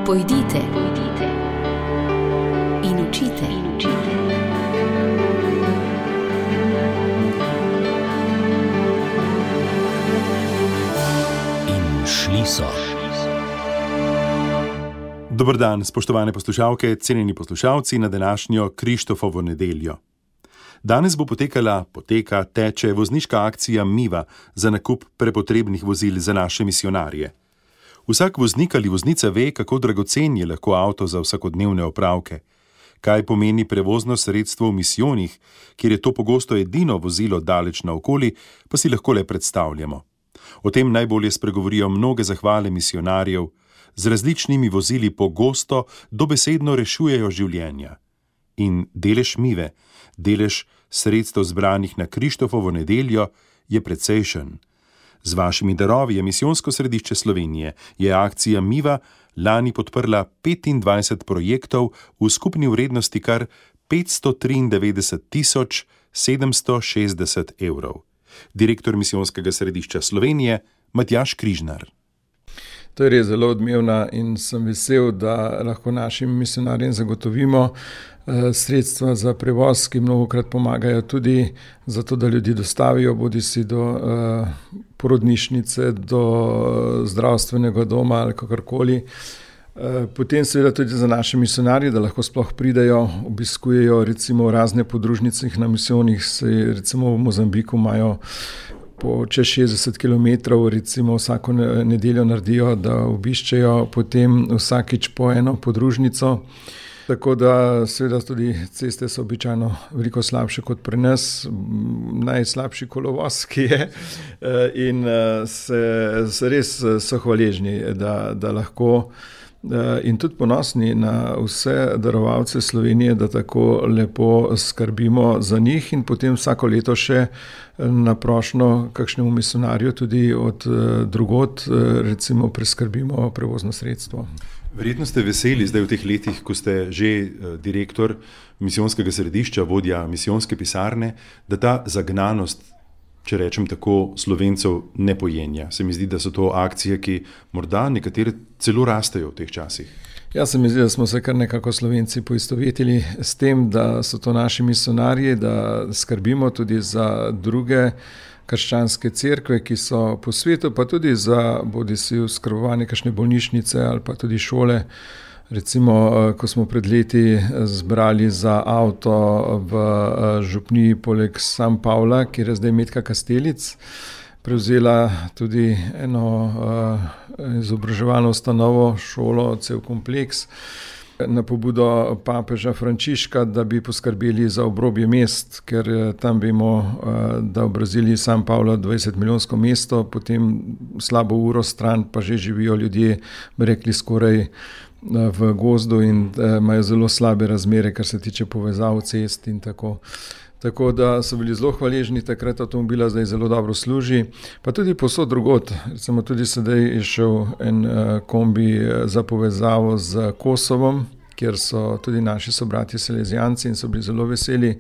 Pojdite in učite. In šli so. Dober dan, spoštovane poslušalke, cenjeni poslušalci na današnjo Krištofovo nedeljo. Danes bo teče vozniška akcija Miva za nakup prepotrebnih vozil za naše misijonarje. Vsak voznik ali voznica ve, kako dragocen je lahko avto za vsakodnevne opravke. Kaj pomeni prevozno sredstvo v misijonih, kjer je to pogosto edino vozilo daleč naokoli, pa si lahko le predstavljamo. O tem najbolje spregovorijo mnoge zahvale misijonarjev. Z različnimi vozili pogosto dobesedno rešujejo življenja. In delež Mive, delež sredstev zbranih na Krištofovo nedeljo je precejšen. Z vašimi darovi je Misijonsko središče Slovenije, je akcija Miva lani podprla 25 projektov v skupni vrednosti kar 593 760 evrov. Direktor Misijonskega središča Slovenije, Matjaž Križnar. To je res zelo odmevna in sem vesel, da lahko našim misijonarjem zagotovimo sredstva za prevoz, ki mnogokrat pomagajo tudi zato, da ljudi dostavijo, bodisi do porodnišnice, do zdravstvenega doma ali kakorkoli. Potem seveda tudi za naše misijonarje, da lahko sploh pridejo, obiskujejo recimo razne podružnice na misijonih, recimo v Mozambiku imajo po čez 60 km, recimo vsako nedeljo naredijo, da obiščejo potem vsakič po eno podružnico. Tako da seveda tudi ceste so običajno veliko slabše kot pri nas, najslabši kolovoz, ki je, in se res so hvaležni, da lahko in tudi ponosni na vse darovalce Slovenije, da tako lepo skrbimo za njih in potem vsako leto še na prošnjo kakšnemu misijonarju tudi od drugod recimo preskrbimo prevozno sredstvo. Verjetno ste veseli zdaj v teh letih, ko ste že direktor Misijonskega središča, vodja misijonske pisarne, da ta zagnanost, če rečem tako, Slovencev ne pojenja. Se mi zdi, da so to akcije, ki morda nekatere celo rastejo v teh časih. Ja, se mi zdi, da smo se kar nekako Slovenci poistovetili s tem, da so to naši misijonarji, da skrbimo tudi za druge krščanske cerkve, ki so po svetu, pa tudi za bodisi oskrbovanje kakšne bolnišnice ali pa tudi šole. Recimo, ko smo pred leti zbrali za avto v župniji poleg San Pavla, kjer je zdaj Metka Kastelic, prevzela tudi eno izobraževalno ustanovo, šolo, cel kompleks, na pobudo papeža Frančiška, da bi poskrbeli za obrobje mest, ker tam vemo, da v Braziliji San Pavlo 20-milijonsko mesto, potem slabo uro stran pa že živijo ljudje, bi rekli, skoraj v gozdu in imajo zelo slabe razmere, kar se tiče povezav cest in tako. Tako da so bili zelo hvaležni, takrat avtomobila zdaj zelo dobro služi, pa tudi povsod drugod. Recimo tudi sedaj je šel en kombi za povezavo z Kosovom, kjer so tudi naši sobratje Salezijanci in so bili zelo veseli,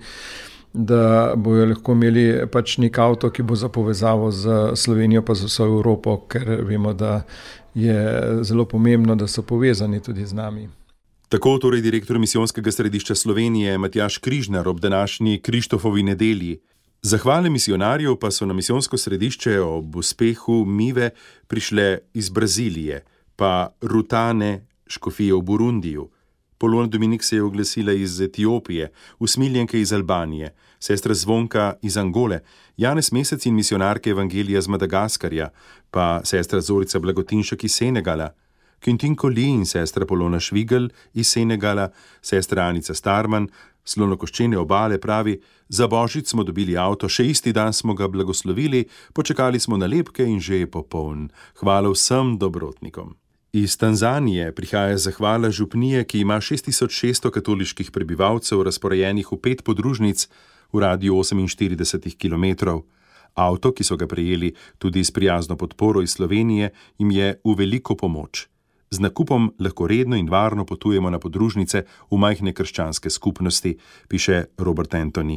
da bojo lahko imeli pač nek avto, ki bo za povezavo z Slovenijo pa z vso Evropo, ker vemo, da je zelo pomembno, da so povezani tudi z nami. Tako torej direktor Misijonskega središča Slovenije Matjaž Križnar ob današnji Krištofovi nedelji. Zahvale misijonarjev pa so na Misijonsko središče ob uspehu Mive prišle iz Brazilije, pa Rutane, škofije v Burundiju. Polona Dominik se je oglasila iz Etiopije, usmiljenke iz Albanije, sestra Zvonka iz Angole, Janez Mesec in misijonarke Evangelija z Madagaskarja, pa sestra Zorica Blagotinšek iz Senegala, Quentin Colli in sestra Polona Švigel iz Senegala, sestra Anica Starman, Slonokoščene obale pravi, za Božič smo dobili avto, še isti dan smo ga blagoslovili, počakali smo nalepke in že je popoln. Hvala vsem dobrotnikom. Iz Tanzanije prihaja zahvala župnije, ki ima 6600 katoliških prebivalcev razporejenih v 5 podružnic v radiju 48 km. Avto, ki so ga prejeli tudi s prijazno podporo iz Slovenije, jim je v veliko pomoč. Z nakupom lahko redno in varno potujemo na podružnice v majhne krščanske skupnosti, piše Robert Anthony.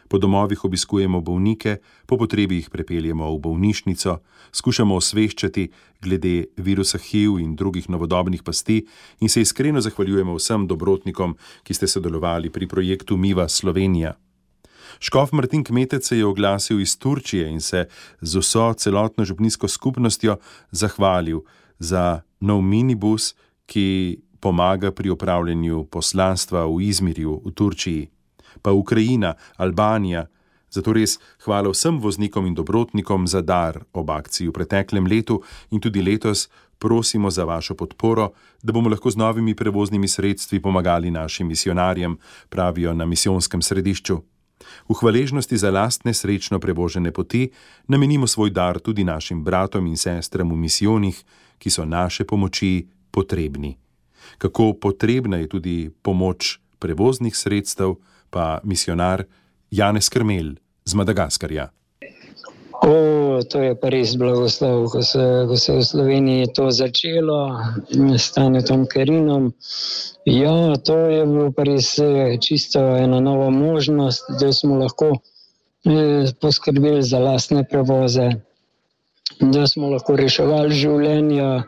Po domovih obiskujemo bolnike, po potrebi jih prepeljemo v bolnišnico, skušamo osveščati glede virusa HIV in drugih novodobnih pasti in se iskreno zahvaljujemo vsem dobrotnikom, ki ste sodelovali pri projektu Miva Slovenija. Škof Martin Kmetec se je oglasil iz Turčije in se z vso celotno župnijsko skupnostjo zahvalil za nov minibus, ki pomaga pri opravljanju poslanstva v Izmirju v Turčiji. Pa Ukrajina, Albanija. Zato res hvala vsem voznikom in dobrotnikom za dar ob akciji v preteklem letu in tudi letos prosimo za vašo podporo, da bomo lahko z novimi prevoznimi sredstvi pomagali našim misionarjem, pravijo na misijonskem središču. V hvaležnosti za lastne srečno prevožene poti namenimo svoj dar tudi našim bratom in sestram v misijonih, ki so naše pomoči potrebni. Kako potrebna je tudi pomoč prevoznih sredstev, pa misionar Janez Krmelj z Madagaskarja. To je pa res blagoslov, ko se v Sloveniji to začelo s Tanetom Kerinom. Ja, to je bilo pa res čisto ena nova možnost, da smo lahko poskrbeli za lastne prevoze, da smo lahko reševali življenja,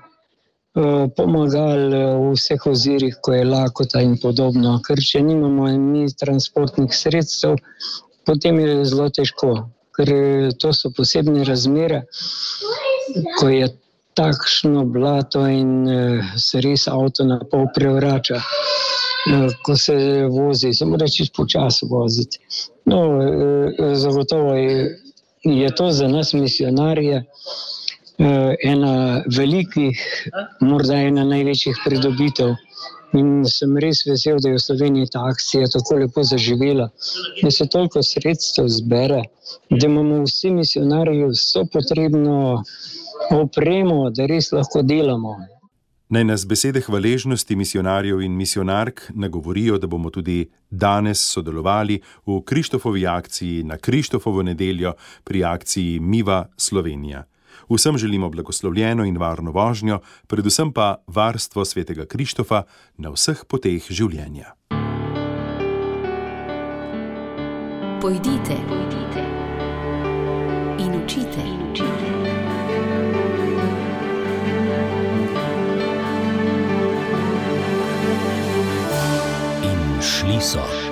pomagali v vseh ozirih, ko je lakota in podobno. Ker če nimamo mi transportnih sredstev, potem je zelo težko, ker to so posebne razmere, ko je takšno blato in se res avto na pol prevrača, ko se vozi, se mora čisto počasi voziti. No, zagotovo je to za nas misionarje ena velikih, morda ena največjih pridobitev. In sem res vesel, da je v Sloveniji ta akcija tako lepo zaživela, da se toliko sredstev zbere, da imamo vsi misionarji vso potrebno opremo, da res lahko delamo. Naj nas besede hvaležnosti misionarjev in misionark nagovorijo, da bomo tudi danes sodelovali v Krištofovi akciji na Krištofovo nedeljo pri akciji Miva Slovenija. Vsem želimo blagoslovljeno in varno vožnjo, predvsem pa varstvo svetega Krištofa na vseh poteh življenja. Pojdite in učite. In šli so.